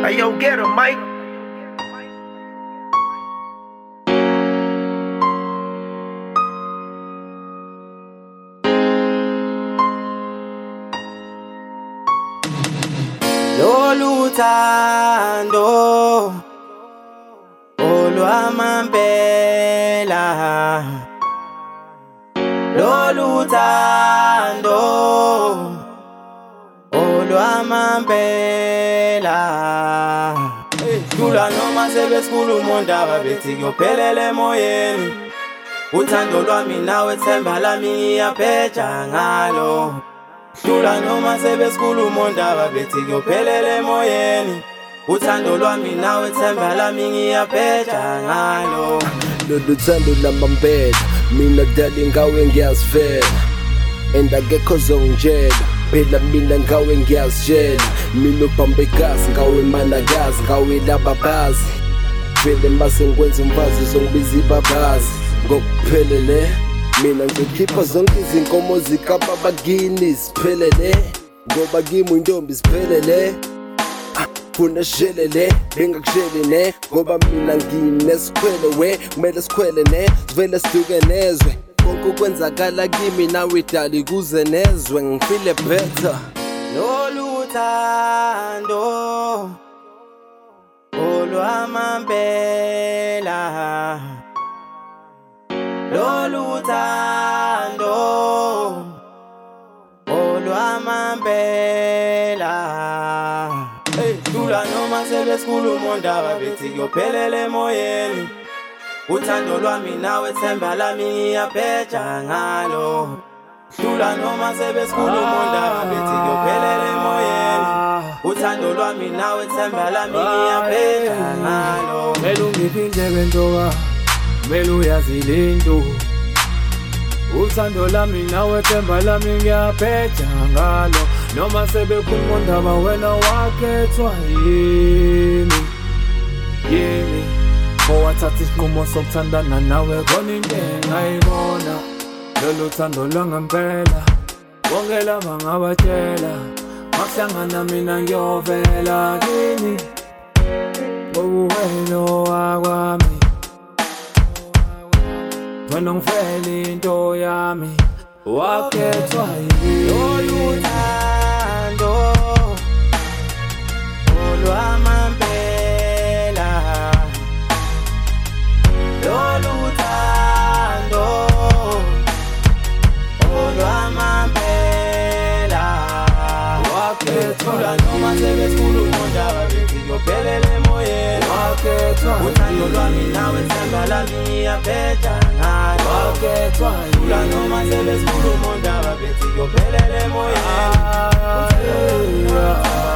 Hey, yo, get him, Mike. Loluthando olwamampela, loluthando olwamampela. Dula noma sebesikhuluma ndaba bethi kuyophelela emoyeni. Uthando lwami nawe themba lami ngiyapheja ngalo. Dula noma sebesikhuluma ndaba bethi kuyophelela emoyeni. Uthando lwami nawe themba lami ngiyapheja ngalo. Lolu thando lamampela mina kudala ngawe ngiyazivela, and akekho ozongitshela phela mina ngawe ngiyazitshela. Mina ubambe igazi ngawe manakazi, ngawe lababazi vele mase ngikwenza umfazi zongibiza ibabazi. Ngokuphelele mina ngizokhipha zonke izinkomo zikababa kini ziphelele, ngoba kimi uyintombi ziphelele. Funa shelele bengakushele ne, ngoba mina nginesikhwele we kumele sikhwele ne, sivele siduke nezwe. Konke kwenzakala kimi nawe dali kuze nezwe ngifile better. Loluthando olwamampela, loluthando olwamampela. Dula noma sebesikhuluma ndaba bethi kuyophelela emoyeni. Uthando lwami nawe themba lami ngiyapheja ngalo. Dula noma sebesikhuluma ndaba bethi kuyophelela emoyeni. Uthando lwami nawe themba lami ngiyapheja ngalo. Mele ungiphinje bentoka, mele uyazi lento. Uthando lami nawe themba lami ngiyapheja ngalo. Noma sebekhuluma ndaba wena wakhethwa yimi, yimi. Owathatha isinqumo sokuthandana nawe khona into engayibona. Lolu thando lwangempela bonke laba ngabatshela, makuhlangana mina ngiyovela kini ngobuwelo wakwami. Wena ungifele into yami wakhethwa yimi. Loluthando olwamampela, loluthando olwamampela. Wakhethwa noma sebesikhuluma ndaba bethi kuyophelela emoyeni. wakhethwa Uthando lwami nawe themba lami ngiyapheja ngalo. wakhethwa Dula noma sebesikhuluma ndaba bethi kuyophelela emoyeni. yeah.